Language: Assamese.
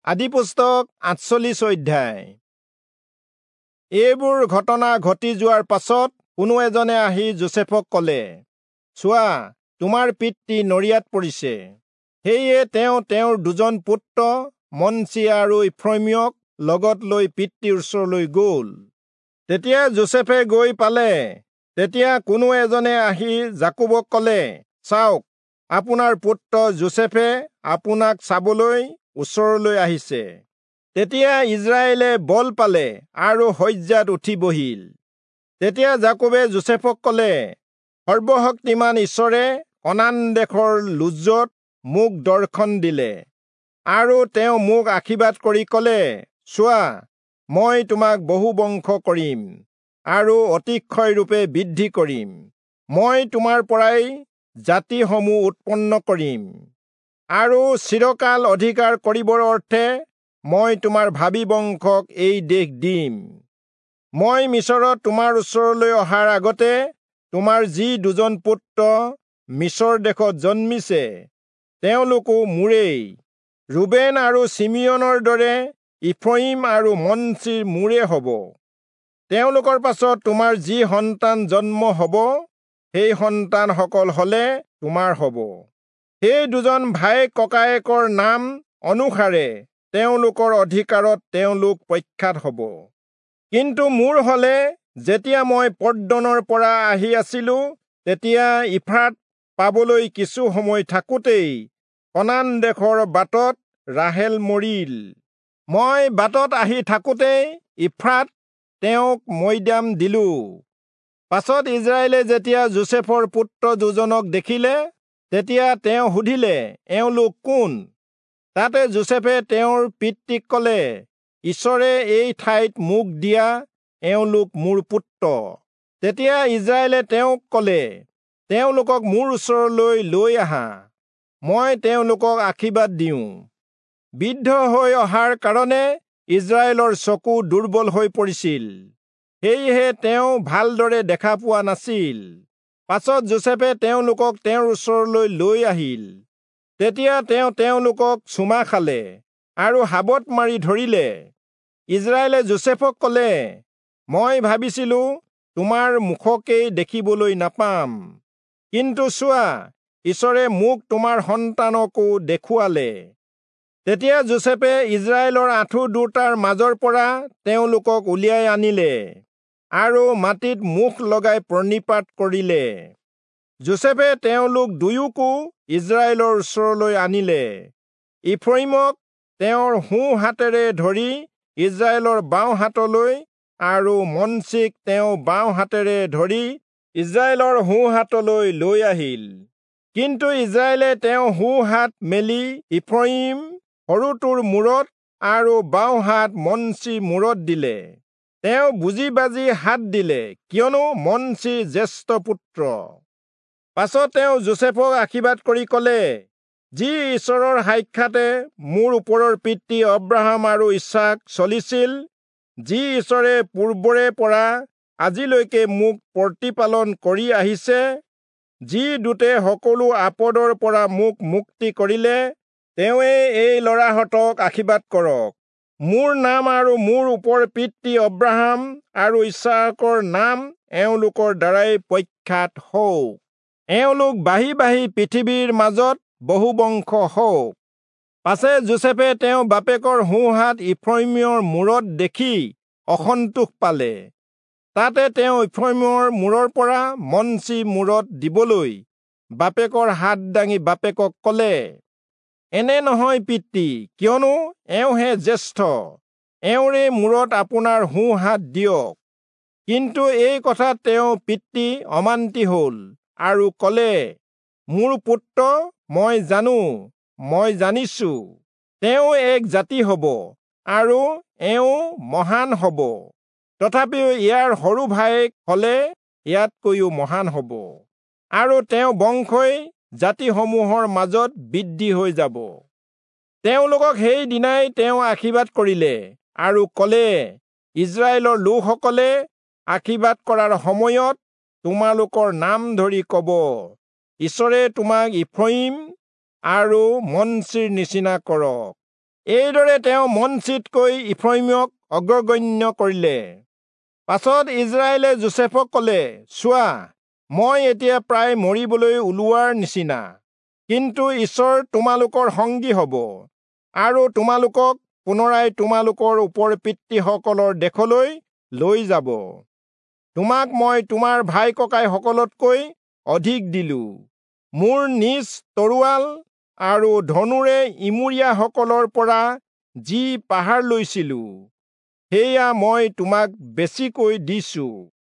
আদিপুস্তক 48 অধ্যায়। এইবোৰ ঘটনা ঘটি যোৱাৰ পাছত কোনো এজনে আহি যোচেফক ক'লে, চোৱা, তোমাৰ পিতৃ নৰিয়াত পৰিছে। সেয়ে তেওঁ তেওঁৰ দুজন পুত্ৰ মনচি আৰু ইফ্ৰাইমক লগত লৈ পিতৃৰ ওচৰলৈ গ'ল। তেতিয়া যোচেফে গৈ পালে। তেতিয়া কোনো এজনে আহি যাকোবক ক'লে, চাওক, আপোনাৰ পুত্ৰ যোচেফে আপোনাক চাবলৈ ওচৰলৈ আহিছে। তেতিয়া ইজৰাইলে বল পালে আৰু শয্যাত উঠি বহিল। তেতিয়া যাকোবে যোচেফক ক'লে, সৰ্বশক্তিমান ঈশ্বৰে কনান দেশৰ লুজ্জত মোক দৰ্শন দিলে আৰু তেওঁ মোক আশীৰ্বাদ কৰি ক'লে, চোৱা, মই তোমাক বহু বংশ কৰিম আৰু অতিশয় ৰূপে বৃদ্ধি কৰিম। মই তোমাৰ পৰাই জাতিসমূহ উৎপন্ন কৰিম আৰু চিৰকাল অধিকাৰ কৰিবৰ অৰ্থে মই তোমাৰ ভাবি বংশক এই দেশ দিম। মই মিছৰত তোমাৰ ওচৰলৈ অহাৰ আগতে তোমাৰ যি দুজন পুত্ৰ মিছৰ দেশত জন্মিছে, তেওঁলোকো মোৰেই। ৰুবেন আৰু চিমিয়নৰ দৰে ইফ্ৰাইম আৰু মনচিৰ মোৰে হ'ব। তেওঁলোকৰ পাছত তোমাৰ যি সন্তান জন্ম হ'ব, সেই সন্তানসকল হ'লে তোমাৰ হ'ব। সেই দুজন ভাই ককায়েকৰ নাম অনুসাৰে তেওঁলোকৰ অধিকাৰত তেওঁলোক প্ৰখ্যাত হ'ব। কিন্তু মোৰ হ'লে, যেতিয়া মই পদ্দনৰ পৰা আহি আছিলো, তেতিয়া ইফ্ৰাত পাবলৈ কিছু সময় থাকোঁতেই কনান দেশৰ বাটত ৰাহেল মৰিল। মই বাটত আহি থাকোঁতেই ইফ্ৰাত তেওঁক মৈদাম দিলো। পাছত ইজৰাইলে যেতিয়া যোচেফৰ পুত্ৰ দুজনক দেখিলে, তেতিয়া তেওঁ সুধিলে, এওঁলোক কোন? তাতে যোচেফে তেওঁৰ পিতৃক ক'লে, ঈশ্বৰে এই ঠাইত মোক দিয়া এওঁলোক মোৰ পুত্ৰ। তেতিয়া ইজৰাইলে তেওঁক ক'লে, তেওঁলোকক মোৰ ওচৰলৈ লৈ আহা, মই তেওঁলোকক আশীৰ্বাদ দিওঁ। বৃদ্ধ হৈ অহাৰ কাৰণে ইজৰাইলৰ চকু দুৰ্বল হৈ পৰিছিল। সেয়েহে তেওঁ ভালদৰে দেখা পোৱা নাছিল। পাছত যোচেফে তেওঁলোকক তেওঁৰ ওচৰলৈ লৈ আহিল। তেতিয়া তেওঁ তেওঁলোকক চুমা খালে আৰু সাবট মাৰি ধৰিলে। ইজৰাইলে যোচেফক ক'লে, মই ভাবিছিলো তোমাৰ মুখকেই দেখিবলৈ নাপাম, কিন্তু চোৱা, ঈশ্বৰে মোক তোমাৰ সন্তানকো দেখুৱালে। তেতিয়া যোচেফে ইজৰাইলৰ আঁঠু দুটাৰ মাজৰ পৰা তেওঁলোকক উলিয়াই আনিলে আৰু মাটিত মুখ লগাই প্ৰণিপাত কৰিলে। যোচেফে তেওঁলোক দুয়োকো ইজৰাইলৰ ওচৰলৈ আনিলে। ইফ্ৰাইমক তেওঁৰ সোঁ হাতেৰে ধৰি ইজৰাইলৰ বাওঁ হাতলৈ আৰু মনচিক তেওঁ বাওঁ হাতেৰে ধৰি ইজৰাইলৰ সোঁ হাতলৈ লৈ আহিল। কিন্তু ইজৰাইলে তেওঁ সোঁ হাত মেলি ইফ্ৰাইম সৰুটোৰ মূৰত আৰু বাওঁ হাত মনচিৰ মূৰত দিলে। তেওঁ বুজি বাজি হাত দিলে, কিয়নো মনচিৰ জ্যেষ্ঠ পুত্ৰ। পাছত তেওঁ যোচেফক আশীৰ্বাদ কৰি ক'লে, যি ঈশ্বৰৰ সাক্ষাতে মোৰ ওপৰৰ পিতৃ অব্ৰাহাম আৰু ইছাক চলিছিল, যি ঈশ্বৰে পূৰ্বৰে পৰা আজিলৈকে মোক প্ৰতিপালন কৰি আহিছে, যি দূতে সকলো আপদৰ পৰা মোক মুক্তি কৰিলে, তেওঁৱে এই ল'ৰাহঁতক আশীৰ্বাদ কৰক। মোৰ নাম আৰু মোৰ ওপৰ পিতৃ অব্ৰাহাম আৰু ইছাকৰ নাম এওঁলোকৰ দ্বাৰাই প্ৰখ্যাত হওক। এওঁলোক বাঢ়ি বাঢ়ি পৃথিৱীৰ মাজত বহু বংশ হওক। পাছে যোচেফে তেওঁ বাপেকৰ সোঁ হাত ইফ্ৰাইমৰ মূৰত দেখি অসন্তোষ পালে। তাতে তেওঁ ইফ্ৰাইমৰ মূৰৰ পৰা মনচি মূৰত দিবলৈ বাপেকৰ হাত দাঙি বাপেকক ক'লে, এনে নহয় পিতৃ, কিয়নো এওঁহে জ্যেষ্ঠ। এওঁৰে মূৰত আপোনাৰ সোঁ হাত দিয়ক। কিন্তু এই কথাত তেওঁ পিতৃ অমান্তি হ'ল আৰু ক'লে, মোৰ পুত্ৰ, মই জানিছো, তেওঁ এক জাতি হ'ব আৰু এওঁ মহান হ'ব। তথাপিও ইয়াৰ সৰু ভায়েক হ'লে ইয়াতকৈও মহান হ'ব আৰু তেওঁ বংশই জাতিসমূহৰ মাজত বৃদ্ধি হৈ যাব। তেওঁলোকক সেই দিনাই তেওঁ আশীৰ্বাদ কৰিলে আৰু ক'লে, ইজৰাইলৰ লোকসকলে আশীৰ্বাদ কৰাৰ সময়ত তোমালোকৰ নাম ধৰি ক'ব, ঈশ্বৰে তোমাক ইফ্ৰাইম আৰু মনচিৰ নিচিনা কৰক। এইদৰে তেওঁ মনচিতকৈ ইফ্ৰাইমক অগ্ৰগণ্য কৰিলে। পাছত ইজৰাইলে যোচেফক ক'লে, চোৱা, মই এতিয়া প্ৰায় মৰিবলৈ ওলোৱাৰ নিচিনা, কিন্তু ঈশ্বৰ তোমালোকৰ সংগী হ'ব আৰু তোমালোকক পুনৰাই তোমালোকৰ ওপৰ পিতৃসকলৰ দেশলৈ লৈ যাব। তোমাক মই তোমাৰ ভাই ককাইসকলতকৈ অধিক দিলো। মোৰ নিজ তৰোৱাল আৰু ধনুৰে ইমুৰীয়াসকলৰ পৰা যি পাহাৰ লৈছিলো, সেয়া মই তোমাক বেছিকৈ দিছো।